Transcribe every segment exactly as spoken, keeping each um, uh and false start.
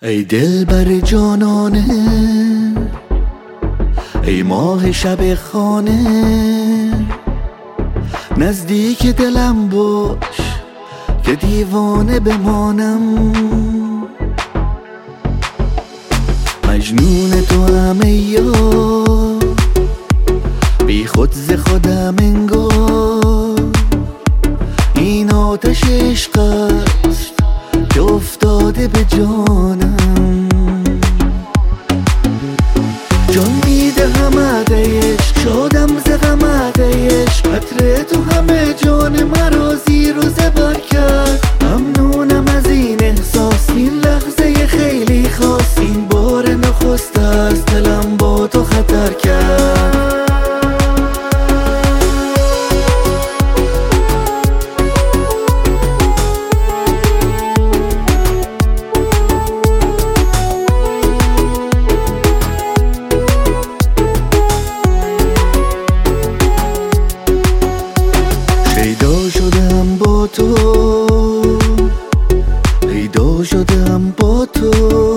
ای دلبر جانانه، ای ماه شب خانه، نزدیک دلم باش که دیوانه بمانم. مجنون تو هم ای یار، بی خود ز خودم انگار. این آتش عشق است که افتاده به جانم. جان میدهم عده عشق، شادم ز غم عده عشق. قطره تو همه جان مرا زیر و زبر کرد. ممنونم از این احساس، این لحظه خیلی خاص. این بار نخست است دلم با تو خطر کرد. پیدا شدم با تو، پیدا شدم با تو.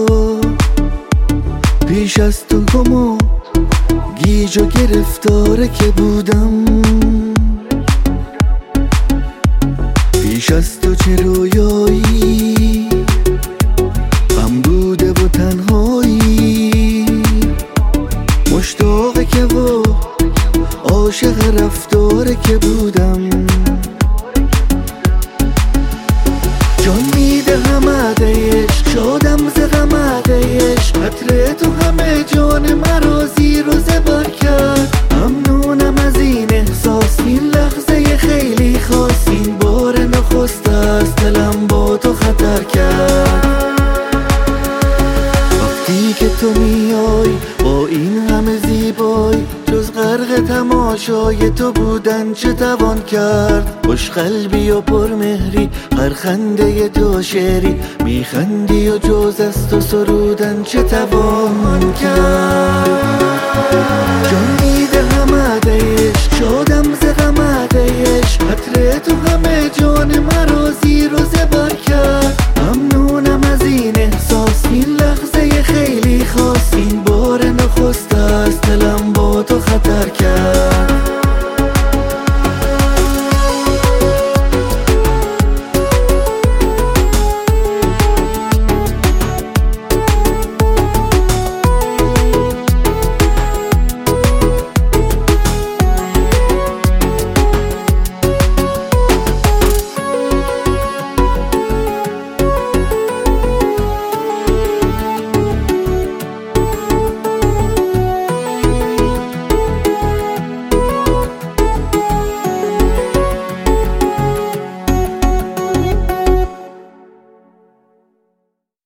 پیش از تو گم و گیج و گرفتاره که بودم. پیش از تو چه رویایی غم بوده و تنهایی. مشتاق که و عاشق رفتاره که بودم. جان میدهم عده عشق، شادم ز غم عده عشق. قطره تو همه جان مرا زیر و زبر کرد. ممنونم از این احساس، این لحظه خیلی خاص. این بار نخست است دلم با تو خطر کرد. وقتی که تو میای با این همه زیبایی، جز غرق تماشای تو بودن چه توان کرد. خوش قلبی و پرمهری، پرخنده تو شعری. میخندی و جز از تو سرودن چه توان کرد. جان میدهم عده عشق، شادم ز غم عده عشق. قطره تو همه جان مرا